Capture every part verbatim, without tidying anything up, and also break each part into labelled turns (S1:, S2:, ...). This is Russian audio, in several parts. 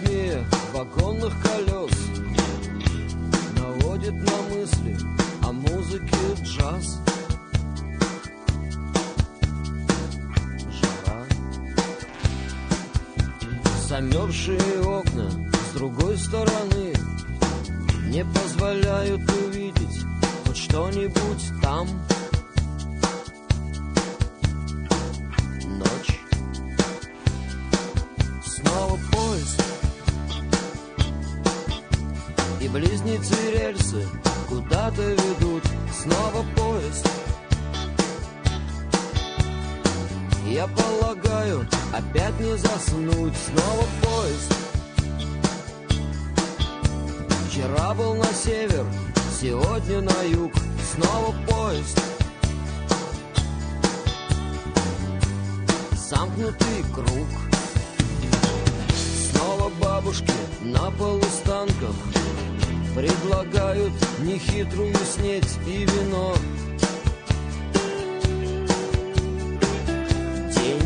S1: Аритмия вагонных колес наводит на мысли о музыке джаз. Жара. Замерзшие окна с другой стороны не позволяют увидеть хоть что-нибудь там. Ночь. Снова поезд. И близнецы рельсы куда-то ведут. Снова поезд. Я полагаю, опять не заснуть. Снова поезд. Вчера был на север, сегодня на юг. Снова поезд. Замкнутый круг. Снова бабушки на полустанках предлагают нехитрую снеть и вино. День.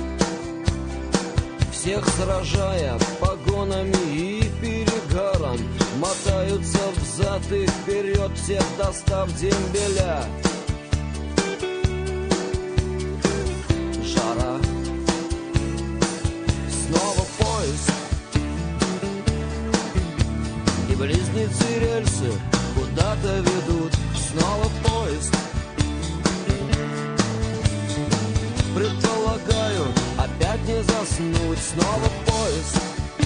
S1: Всех сражая погонами и перегаром, мотаются взад и вперед, всех достав дембеля. Жара. Снова поезд. И близнецы рельсы куда-то ведут. Снова поезд. Предполагаю, опять не заснуть. Снова поезд.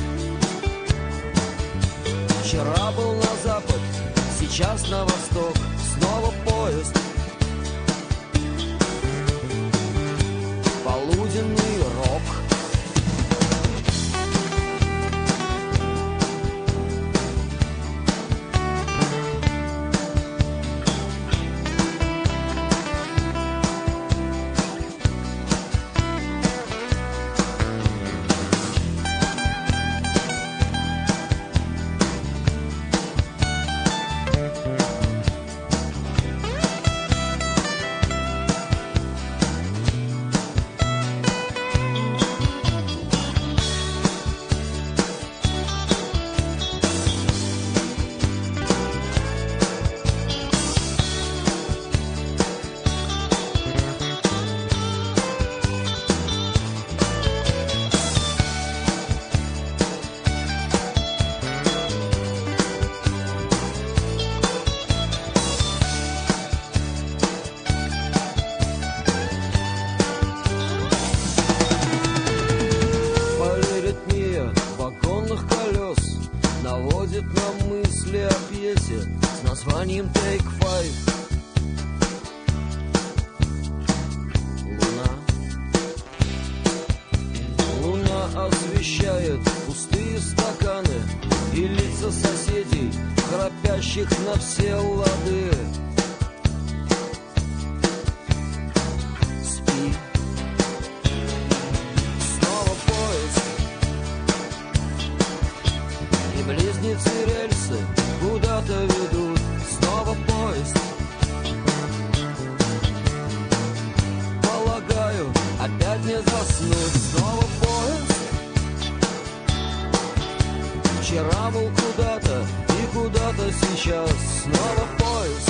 S1: Вчера был на запад, сейчас на восток. Снова поезд. Полуденный рок. Наводит на мысли о пьесе с названием Take Five. Луна. Луна освещает пустые стаканы и лица соседей, храпящих на все лады. Спи. Снова поезд. И близнецы рельсы куда-то ведут. Снова поезд. Полагаю, опять не заснуть. Снова поезд. Вчера был куда-то и куда-то сейчас. Снова поезд.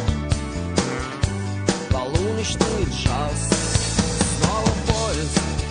S1: Полуночный джаз. Снова поезд.